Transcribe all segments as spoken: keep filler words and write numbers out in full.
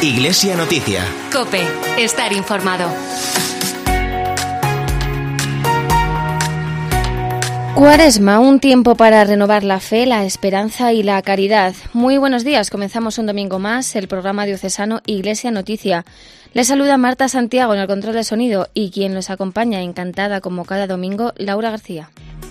Iglesia Noticia. COPE. Estar informado. Cuaresma, un tiempo para renovar la fe, la esperanza y la caridad. Muy buenos días, comenzamos un domingo más el programa diocesano Iglesia Noticia. Les saluda Marta Santiago en el control de sonido y quien los acompaña, encantada como cada domingo, Laura García.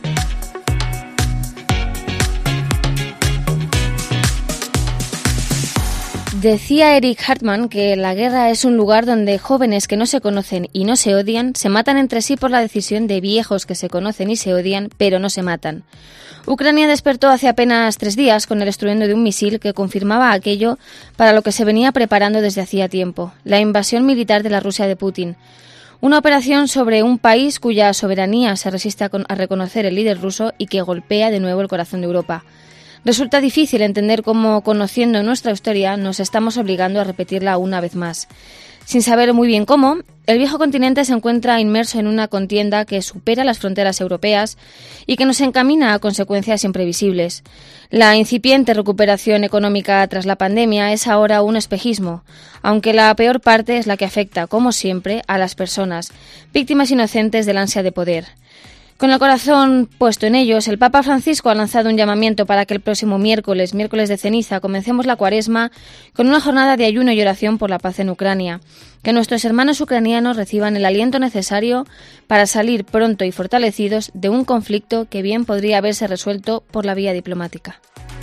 Decía Eric Hartman que la guerra es un lugar donde jóvenes que no se conocen y no se odian se matan entre sí por la decisión de viejos que se conocen y se odian, pero no se matan. Ucrania despertó hace apenas tres días con el estruendo de un misil que confirmaba aquello para lo que se venía preparando desde hacía tiempo, la invasión militar de la Rusia de Putin. Una operación sobre un país cuya soberanía se resiste a, con- a reconocer el líder ruso y que golpea de nuevo el corazón de Europa. Resulta difícil entender cómo, conociendo nuestra historia, nos estamos obligando a repetirla una vez más. Sin saber muy bien cómo, el viejo continente se encuentra inmerso en una contienda que supera las fronteras europeas y que nos encamina a consecuencias imprevisibles. La incipiente recuperación económica tras la pandemia es ahora un espejismo, aunque la peor parte es la que afecta, como siempre, a las personas, víctimas inocentes del ansia de poder. Con el corazón puesto en ellos, el Papa Francisco ha lanzado un llamamiento para que el próximo miércoles, miércoles de ceniza, comencemos la Cuaresma con una jornada de ayuno y oración por la paz en Ucrania. Que nuestros hermanos ucranianos reciban el aliento necesario para salir pronto y fortalecidos de un conflicto que bien podría haberse resuelto por la vía diplomática.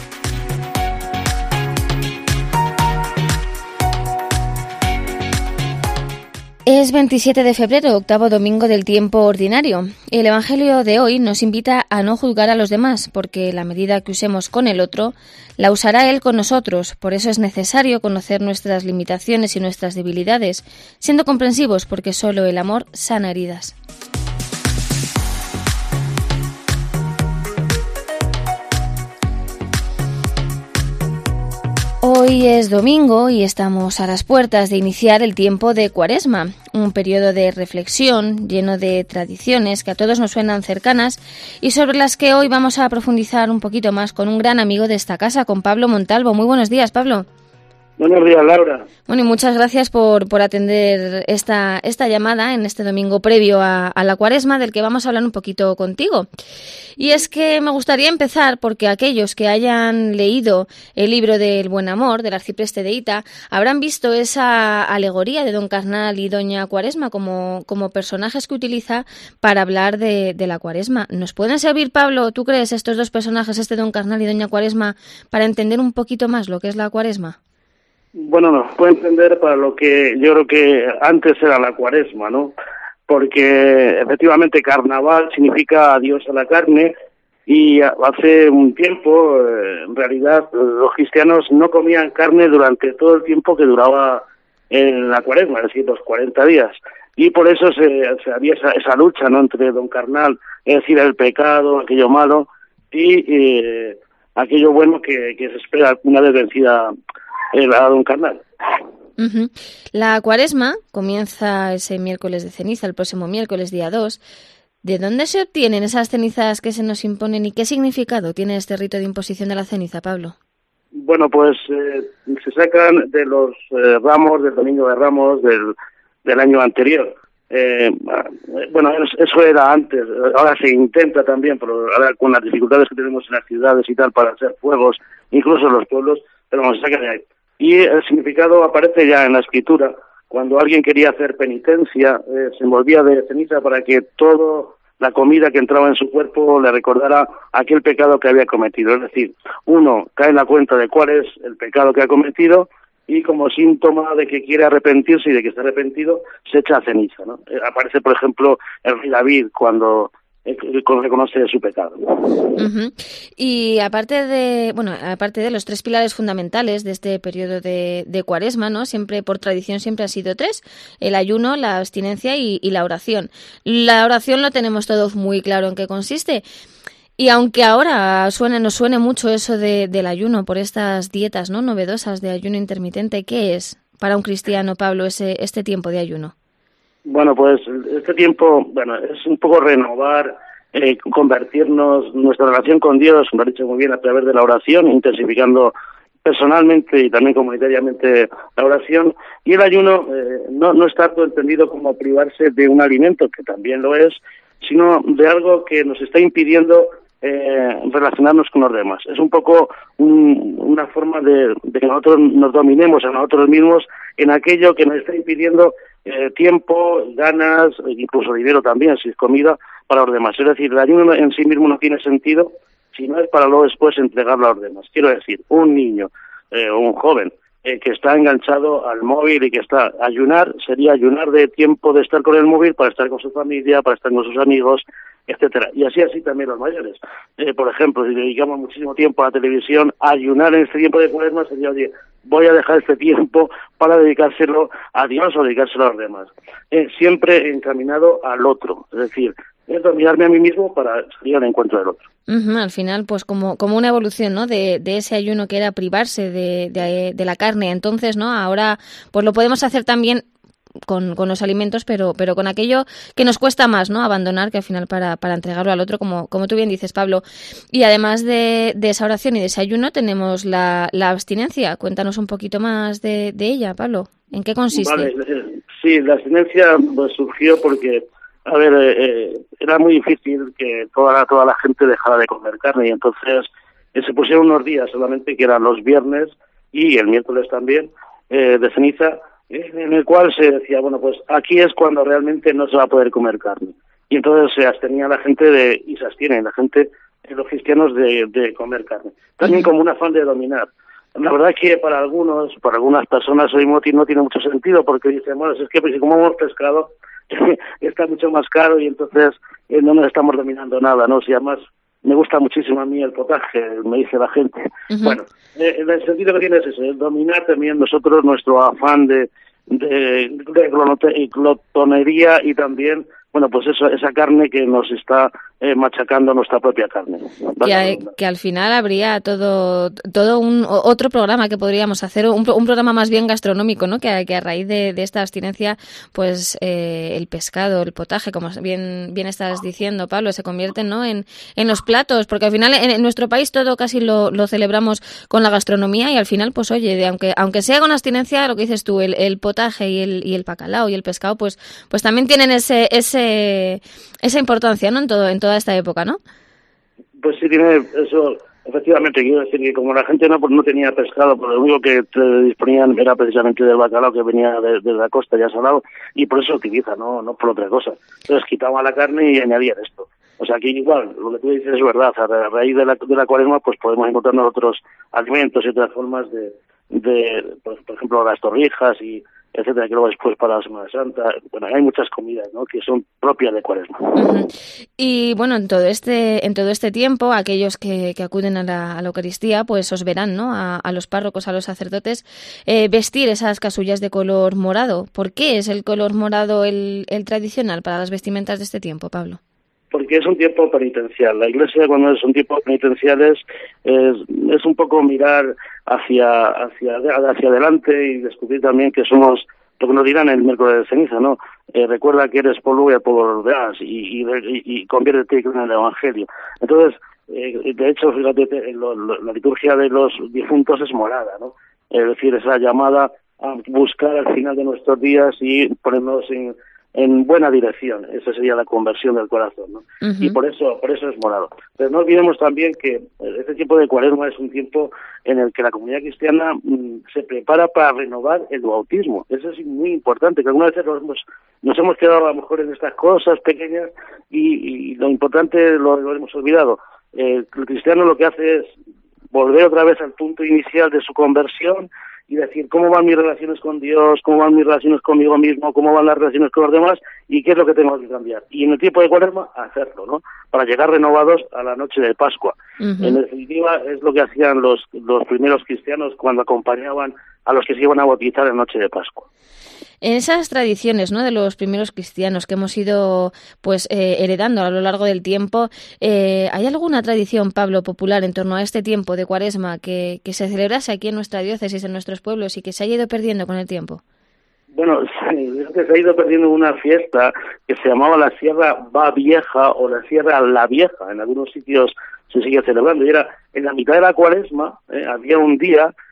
Es veintisiete de febrero, octavo domingo del tiempo ordinario. El Evangelio de hoy nos invita a no juzgar a los demás, porque la medida que usemos con el otro, la usará Él con nosotros. Por eso es necesario conocer nuestras limitaciones y nuestras debilidades, siendo comprensivos, porque solo el amor sana heridas. Hoy es domingo y estamos a las puertas de iniciar el tiempo de Cuaresma, un periodo de reflexión lleno de tradiciones que a todos nos suenan cercanas y sobre las que hoy vamos a profundizar un poquito más con un gran amigo de esta casa, con Pablo Montalvo. Muy buenos días, Pablo. Buenos días, Laura. Bueno, y muchas gracias por, por atender esta, esta llamada en este domingo previo a, a la Cuaresma, del que vamos a hablar un poquito contigo. Y es que me gustaría empezar porque aquellos que hayan leído el libro del Buen Amor, del arcipreste de Hita, habrán visto esa alegoría de Don Carnal y Doña Cuaresma como, como personajes que utiliza para hablar de, de la Cuaresma. ¿Nos pueden servir, Pablo, tú crees, estos dos personajes, este Don Carnal y Doña Cuaresma, para entender un poquito más lo que es la Cuaresma? Bueno, nos puede entender para lo que yo creo que antes era la Cuaresma, ¿no? Porque efectivamente carnaval significa adiós a la carne y hace un tiempo, eh, en realidad, los cristianos no comían carne durante todo el tiempo que duraba en la Cuaresma, es decir, los cuarenta días. Y por eso se, se había esa, esa lucha, ¿no?, entre don carnal, es decir, el pecado, aquello malo, y eh, aquello bueno que, que se espera una vez vencida el a don carnal. Uh-huh. La Cuaresma comienza ese miércoles de ceniza, el próximo miércoles, día dos. ¿De dónde se obtienen esas cenizas que se nos imponen y qué significado tiene este rito de imposición de la ceniza, Pablo? Bueno, pues eh, se sacan de los eh, ramos, del Domingo de Ramos del, del año anterior. Eh, bueno, eso era antes, ahora se intenta también, pero ahora con las dificultades que tenemos en las ciudades y tal para hacer fuegos, incluso en los pueblos, pero vamos a sacar de ahí. Y el significado aparece ya en la Escritura. Cuando alguien quería hacer penitencia, eh, se envolvía de ceniza para que toda la comida que entraba en su cuerpo le recordara aquel pecado que había cometido. Es decir, uno cae en la cuenta de cuál es el pecado que ha cometido y como síntoma de que quiere arrepentirse y de que está arrepentido, se echa ceniza, ¿no? Eh, aparece, por ejemplo, el rey David cuando reconoce su pecado. Uh-huh. Y aparte de, bueno, aparte de los tres pilares fundamentales de este periodo de, de Cuaresma, ¿no? Siempre, por tradición, siempre han sido tres: el ayuno, la abstinencia y, y la oración. La oración lo tenemos todos muy claro en qué consiste. Y aunque ahora suene, nos suene mucho eso de, del ayuno por estas dietas, ¿no?, novedosas de ayuno intermitente, ¿qué es para un cristiano, Pablo, ese este tiempo de ayuno? Bueno, pues este tiempo, bueno, es un poco renovar, eh, convertirnos, nuestra relación con Dios, lo ha dicho muy bien, a través de la oración, intensificando personalmente y también comunitariamente la oración, y el ayuno eh, no, no es tanto entendido como privarse de un alimento, que también lo es, sino de algo que nos está impidiendo eh, relacionarnos con los demás. Es un poco un, una forma de, de que nosotros nos dominemos a nosotros mismos en aquello que nos está impidiendo eh, tiempo, ganas, incluso dinero también, si es comida, para los demás. Es decir, el ayuno en sí mismo no tiene sentido si no es para luego después entregarlo a los demás. Quiero decir, un niño eh, o un joven eh, que está enganchado al móvil y que está ayunar, sería ayunar de tiempo de estar con el móvil para estar con su familia, para estar con sus amigos, etcétera. Y así así también los mayores. Eh, por ejemplo, si dedicamos muchísimo tiempo a la televisión, ayunar en este tiempo de Cuaresma sería, oye, voy a dejar este tiempo para dedicárselo a Dios o dedicárselo a los demás. Eh, siempre encaminado al otro, es decir, es dominarme a mí mismo para salir al encuentro del otro. Uh-huh, al final, pues como como una evolución, ¿no? De, de ese ayuno que era privarse de, de, de la carne. Entonces, ¿no? Ahora, pues lo podemos hacer también con, con los alimentos, pero pero con aquello que nos cuesta más, ¿no? Abandonar, que al final para, para entregarlo al otro, como como tú bien dices, Pablo. Y además de, de esa oración y de ese ayuno, tenemos la, la abstinencia. Cuéntanos un poquito más de, de ella, Pablo. ¿En qué consiste? Vale, sí, la abstinencia pues, surgió porque, a ver, eh, era muy difícil que toda la, toda la gente dejara de comer carne, y entonces eh, se pusieron unos días solamente, que eran los viernes y el miércoles también, eh, de ceniza, en el cual se decía, bueno, pues aquí es cuando realmente no se va a poder comer carne. Y entonces se abstenía la gente de, y se abstiene la gente, los cristianos, de, de comer carne. También como un afán de dominar. La verdad es que para algunos, para algunas personas hoy no tiene mucho sentido, porque dicen, bueno, es que pues, si comemos pescado está mucho más caro y entonces eh, no nos estamos dominando nada, ¿no? Si además me gusta muchísimo a mí el potaje, me dice la gente. Uh-huh. Bueno, eh, el sentido que tiene es eso, es dominar también nosotros nuestro afán de, de, de glotonería y también, bueno, pues eso, esa carne que nos está eh, machacando nuestra propia carne. Que, hay, que al final habría todo todo un otro programa que podríamos hacer, un, un programa más bien gastronómico, ¿no? Que, que a raíz de, de esta abstinencia, pues eh, el pescado, el potaje, como bien bien estás diciendo, Pablo, se convierten, ¿no? en, en los platos, porque al final en, en nuestro país todo casi lo, lo celebramos con la gastronomía y al final, pues oye, de, aunque aunque sea con abstinencia, lo que dices tú, el, el potaje y el y el bacalao y el pescado, pues pues también tienen ese ese esa importancia, ¿no? En todo en toda esta época, ¿no? Pues sí, tiene eso, efectivamente. Quiero decir que como la gente no pues no tenía pescado, pues lo único que te disponían era precisamente del bacalao que venía de, de la costa ya salado, y por eso utiliza, no no por otra cosa. Entonces quitaban la carne y añadían esto. O sea, que igual, lo que tú dices es verdad, a raíz de la, de la Cuaresma pues podemos encontrar otros alimentos y otras formas de, de pues, por ejemplo, las torrijas y etcétera, que luego después para la Semana Santa, bueno, hay muchas comidas, ¿no?, que son propias de Cuaresma. Uh-huh. Y bueno, en todo este en todo este tiempo, aquellos que, que acuden a la, a la Eucaristía, pues os verán, ¿no?, a, a los párrocos, a los sacerdotes, eh, vestir esas casullas de color morado. ¿Por qué es el color morado el, el tradicional para las vestimentas de este tiempo, Pablo? Porque es un tiempo penitencial. La Iglesia, cuando es un tiempo penitenciales, es, es un poco mirar hacia hacia hacia adelante y descubrir también que somos lo que nos dirán el miércoles de ceniza, ¿no? Eh, recuerda que eres polvo y al polvo lo verás, y, y, y, y conviértete en el Evangelio. Entonces, eh, de hecho, fíjate, lo, lo, la liturgia de los difuntos es morada, ¿no? Es decir, esa llamada a buscar al final de nuestros días y ponernos en en buena dirección. Esa sería la conversión del corazón, ¿no? Uh-huh. Y por eso por eso es morado. Pero no olvidemos también que este tiempo de Cuaresma es un tiempo en el que la comunidad cristiana mmm, se prepara para renovar el bautismo. Eso es muy importante, que algunas veces nos hemos, nos hemos quedado a lo mejor en estas cosas pequeñas y, y lo importante lo, lo hemos olvidado. Eh, el cristiano lo que hace es volver otra vez al punto inicial de su conversión y decir cómo van mis relaciones con Dios, cómo van mis relaciones conmigo mismo, cómo van las relaciones con los demás y qué es lo que tengo que cambiar. Y en el tiempo de Cuaresma, hacerlo, ¿no? Para llegar renovados a la noche de Pascua. Uh-huh. En definitiva, es lo que hacían los, los primeros cristianos cuando acompañaban a los que se iban a bautizar en noche de Pascua. En esas tradiciones, ¿no?, de los primeros cristianos que hemos ido pues eh, heredando a lo largo del tiempo, eh, ¿hay alguna tradición, Pablo, popular en torno a este tiempo de Cuaresma que, que se celebrase aquí en nuestra diócesis, en nuestros pueblos, y que se haya ido perdiendo con el tiempo? Bueno, se ha ido perdiendo una fiesta que se llamaba la Sierra Va Vieja o la Sierra La Vieja. En algunos sitios se sigue celebrando y era en la mitad de la Cuaresma, eh, había un día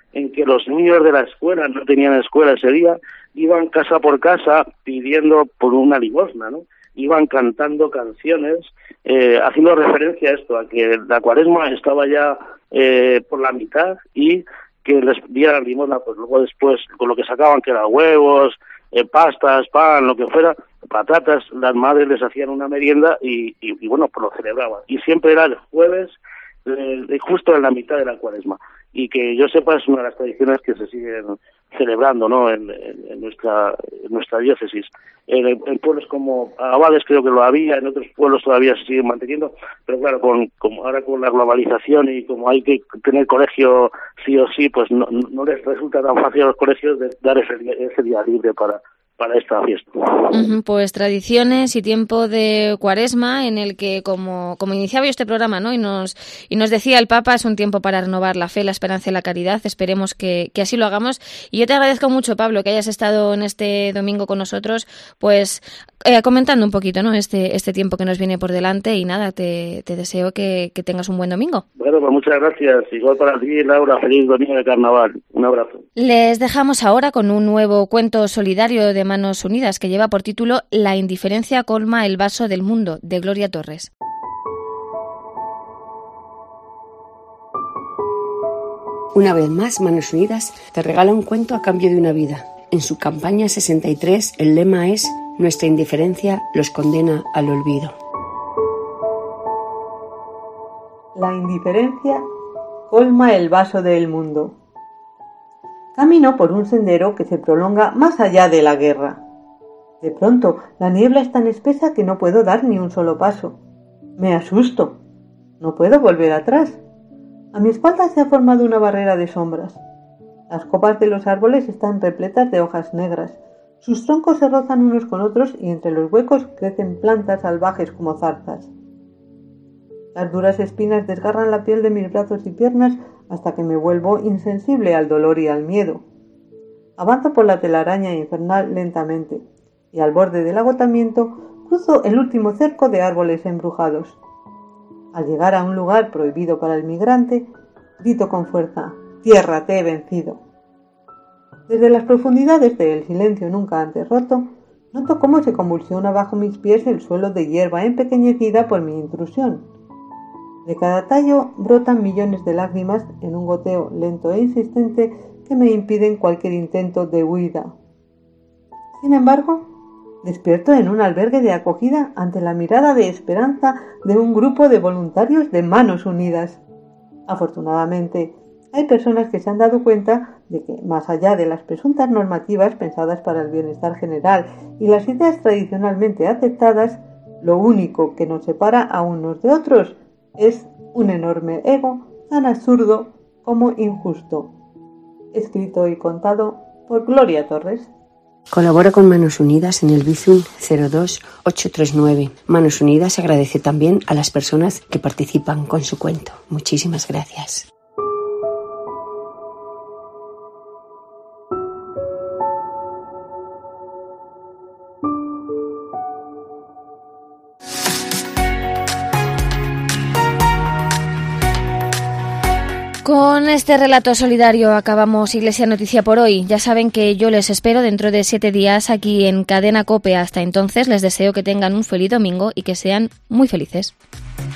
en que los niños de la escuela, no tenían escuela ese día, iban casa por casa pidiendo por una limosna, ¿no? Iban cantando canciones, eh, haciendo referencia a esto, a que la Cuaresma estaba ya eh, por la mitad y que les dieran limosna, pues luego después, con lo que sacaban, que eran huevos, eh, pastas, pan, lo que fuera, patatas, las madres les hacían una merienda y, y, y bueno, pues lo celebraban. Y siempre era el jueves, eh, justo en la mitad de la Cuaresma. Y que yo sepa es una de las tradiciones que se siguen celebrando, ¿no? En, en, en nuestra en nuestra diócesis. En, en pueblos como Abades creo que lo había, en otros pueblos todavía se siguen manteniendo, pero claro, con como ahora con la globalización y como hay que tener colegio sí o sí, pues no, no les resulta tan fácil a los colegios de dar ese, ese día libre para para esta fiesta. Uh-huh, pues tradiciones y tiempo de Cuaresma en el que, como como iniciaba yo este programa, ¿no? Y nos y nos decía el Papa, es un tiempo para renovar la fe, la esperanza y la caridad. Esperemos que, que así lo hagamos. Y yo te agradezco mucho, Pablo, que hayas estado en este domingo con nosotros, pues eh, comentando un poquito, ¿no? Este este tiempo que nos viene por delante y nada, te, te deseo que, que tengas un buen domingo. Bueno, pues muchas gracias. Igual para ti, Laura, feliz domingo de carnaval. Un abrazo. Les dejamos ahora con un nuevo cuento solidario de Manos Unidas que lleva por título La indiferencia colma el vaso del mundo, de Gloria Torres. Una vez más, Manos Unidas te regala un cuento a cambio de una vida. En su campaña sesenta y tres, el lema es «Nuestra indiferencia los condena al olvido». La indiferencia colma el vaso del mundo. Camino por un sendero que se prolonga más allá de la guerra. De pronto, la niebla es tan espesa que no puedo dar ni un solo paso. Me asusto. No puedo volver atrás. A mi espalda se ha formado una barrera de sombras. Las copas de los árboles están repletas de hojas negras. Sus troncos se rozan unos con otros y entre los huecos crecen plantas salvajes como zarzas. Las duras espinas desgarran la piel de mis brazos y piernas hasta que me vuelvo insensible al dolor y al miedo. Avanzo por la telaraña infernal lentamente y al borde del agotamiento cruzo el último cerco de árboles embrujados. Al llegar a un lugar prohibido para el migrante, grito con fuerza: «Tierra, te he vencido». Desde las profundidades del silencio nunca antes roto, noto cómo se convulsiona bajo mis pies el suelo de hierba empequeñecida por mi intrusión. De cada tallo brotan millones de lágrimas en un goteo lento e insistente que me impiden cualquier intento de huida. Sin embargo, despierto en un albergue de acogida ante la mirada de esperanza de un grupo de voluntarios de Manos Unidas. Afortunadamente, hay personas que se han dado cuenta de que, más allá de las presuntas normativas pensadas para el bienestar general y las ideas tradicionalmente aceptadas, lo único que nos separa a unos de otros es un enorme ego tan absurdo como injusto. Escrito y contado por Gloria Torres. Colabora con Manos Unidas en el Bizum cero dos ocho tres nueve. Manos Unidas agradece también a las personas que participan con su cuento. Muchísimas gracias. Con este relato solidario acabamos Iglesia Noticia por hoy. Ya saben que yo les espero dentro de siete días aquí en Cadena COPE. Hasta entonces les deseo que tengan un feliz domingo y que sean muy felices.